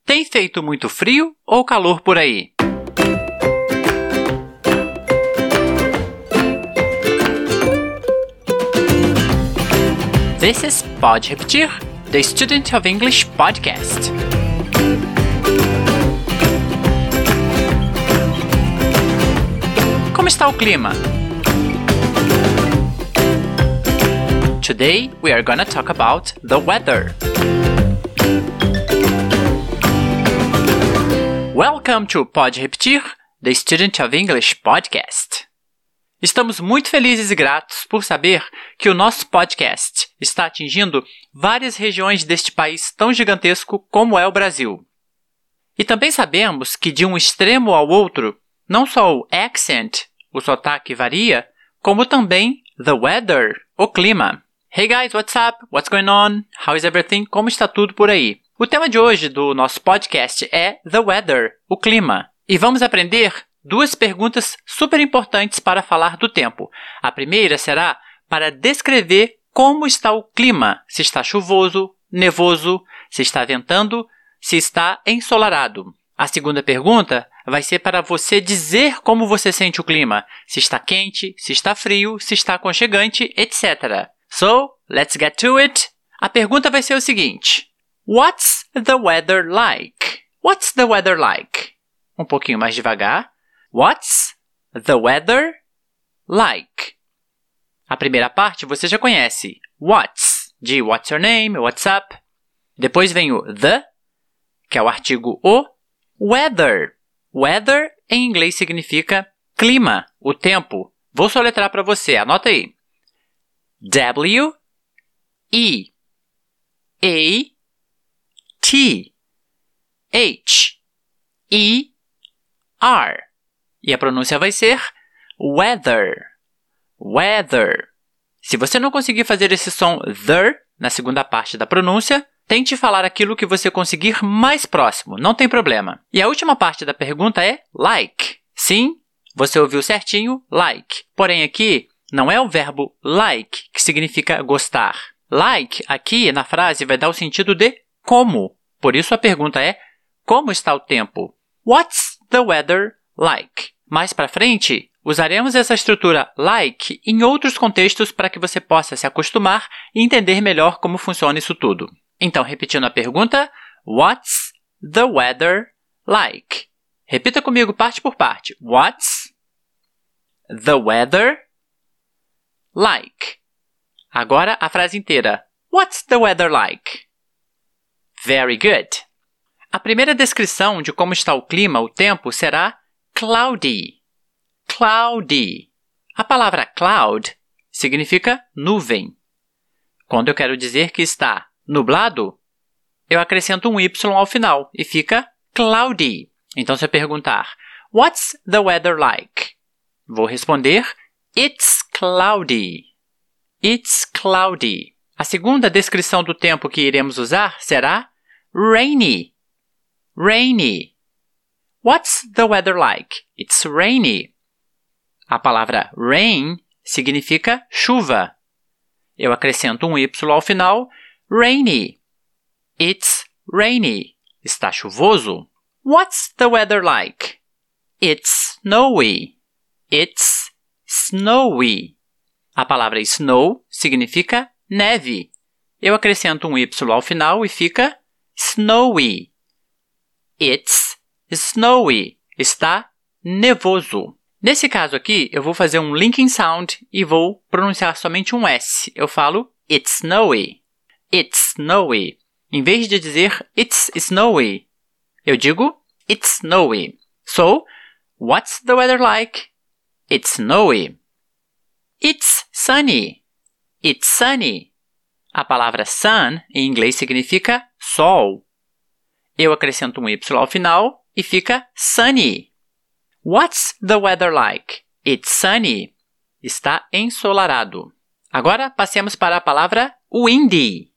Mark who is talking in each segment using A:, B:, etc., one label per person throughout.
A: Tem feito muito frio ou calor por aí? This is Pode Repetir, the Student of English podcast. Como está o clima? Today we are gonna talk about the weather. Welcome to Pode Repetir, the Student of English podcast. Estamos muito felizes e gratos por saber que o nosso podcast está atingindo várias regiões deste país tão gigantesco como é o Brasil. E também sabemos que de um extremo ao outro, não só o accent, o sotaque varia, como também the weather, o clima. Hey guys, what's up? What's going on? How is everything? Como está tudo por aí? O tema de hoje do nosso podcast é the weather, o clima. E vamos aprender duas perguntas super importantes para falar do tempo. A primeira será para descrever como está o clima, se está chuvoso, nevoso, se está ventando, se está ensolarado. A segunda pergunta vai ser para você dizer como você sente o clima, se está quente, se está frio, se está aconchegante, etc. So, let's get to it. A pergunta vai ser o seguinte: What's the weather like? What's the weather like? Um pouquinho mais devagar. What's the weather like? A primeira parte você já conhece. What's, de what's your name, what's up. Depois vem o the, que é o artigo o. Weather. Weather em inglês significa clima, o tempo. Vou soletrar para você, anota aí. W, E, A, T, H, E, R. E a pronúncia vai ser weather. Weather. Se você não conseguir fazer esse som the na segunda parte da pronúncia, tente falar aquilo que você conseguir mais próximo, não tem problema. E a última parte da pergunta é like. Sim, você ouviu certinho, like. Porém aqui não é o verbo like, que significa gostar. Like, aqui na frase, vai dar o sentido de como. Por isso a pergunta é, como está o tempo? What's the weather like? Mais para frente, usaremos essa estrutura like em outros contextos para que você possa se acostumar e entender melhor como funciona isso tudo. Então, repetindo a pergunta, What's the weather like? Repita comigo parte por parte. What's the weather like? Agora a frase inteira. What's the weather like? Very good. A primeira descrição de como está o clima, o tempo, será cloudy. Cloudy. A palavra cloud significa nuvem. Quando eu quero dizer que está nublado, eu acrescento um Y ao final e fica cloudy. Então, se eu perguntar, What's the weather like? Vou responder, It's cloudy. It's cloudy. A segunda descrição do tempo que iremos usar será rainy. Rainy. What's the weather like? It's rainy. A palavra rain significa chuva. Eu acrescento um Y ao final, rainy. It's rainy. Está chuvoso. What's the weather like? It's snowy. It's snowy. A palavra snow significa neve. Eu acrescento um Y ao final e fica snowy. It's snowy. Está nevoso. Nesse caso aqui, eu vou fazer um linking sound e vou pronunciar somente um S. Eu falo It's snowy. It's snowy. Em vez de dizer It's snowy, eu digo It's snowy. So, what's the weather like? It's snowy. It's sunny. It's sunny. A palavra sun, em inglês, significa sol. Eu acrescento um Y ao final e fica sunny. What's the weather like? It's sunny. Está ensolarado. Agora, passemos para a palavra windy.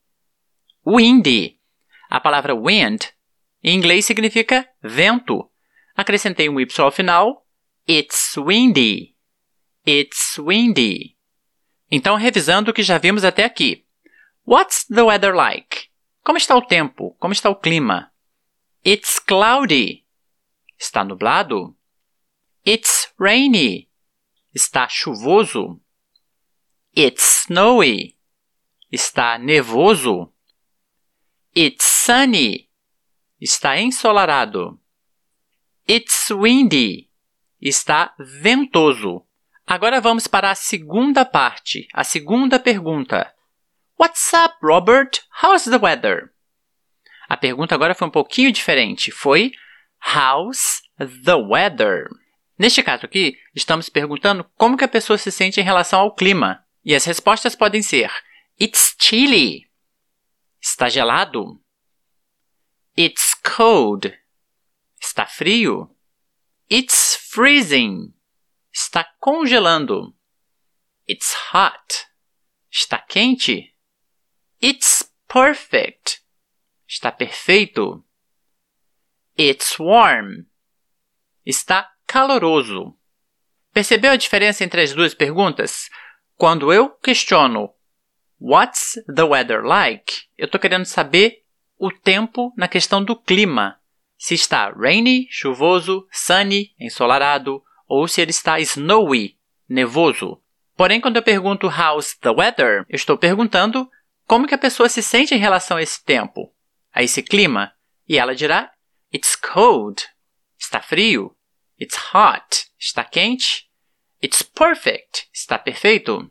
A: Windy. A palavra wind, em inglês, significa vento. Acrescentei um Y ao final. It's windy. It's windy. Então, revisando o que já vimos até aqui. What's the weather like? Como está o tempo? Como está o clima? It's cloudy. Está nublado. It's rainy. Está chuvoso. It's snowy. Está nevoso. It's sunny. Está ensolarado. It's windy. Está ventoso. Agora vamos para a segunda parte, a segunda pergunta. What's up, Robert? How's the weather? A pergunta agora foi um pouquinho diferente. Foi How's the weather? Neste caso aqui, estamos perguntando como que a pessoa se sente em relação ao clima. E as respostas podem ser It's chilly. Está gelado. It's cold. Está frio. It's freezing. Está congelando. It's hot. Está quente. It's perfect. Está perfeito. It's warm. Está caloroso. Percebeu a diferença entre as duas perguntas? Quando eu questiono What's the weather like? Eu estou querendo saber o tempo na questão do clima. Se está rainy, chuvoso, sunny, ensolarado, ou se ele está snowy, nevoso. Porém, quando eu pergunto How's the weather? Eu estou perguntando como que a pessoa se sente em relação a esse tempo, a esse clima. E ela dirá It's cold. Está frio. It's hot. Está quente. It's perfect. Está perfeito.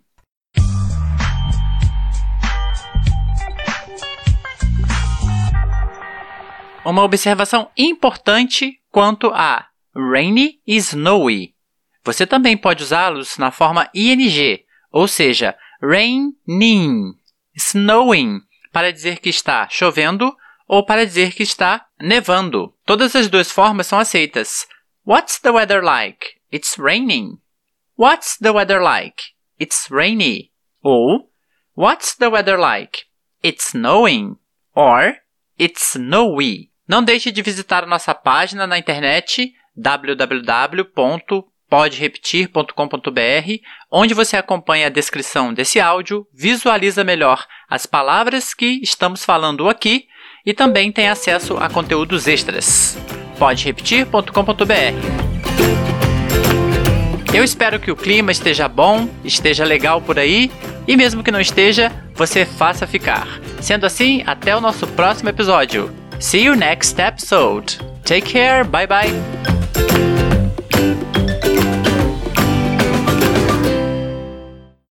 A: Uma observação importante quanto a rainy e snowy. Você também pode usá-los na forma ing, ou seja, raining, snowing, para dizer que está chovendo ou para dizer que está nevando. Todas as duas formas são aceitas. What's the weather like? It's raining. What's the weather like? It's rainy. Ou What's the weather like? It's snowing. Or It's snowy. Não deixe de visitar a nossa página na internet www.poderepetir.com.br, onde você acompanha a descrição desse áudio, visualiza melhor as palavras que estamos falando aqui e também tem acesso a conteúdos extras. poderepetir.com.br. Eu espero que o clima esteja bom, esteja legal por aí e mesmo que não esteja, você faça ficar. Sendo assim, até o nosso próximo episódio. See you next episode. Take care, bye bye.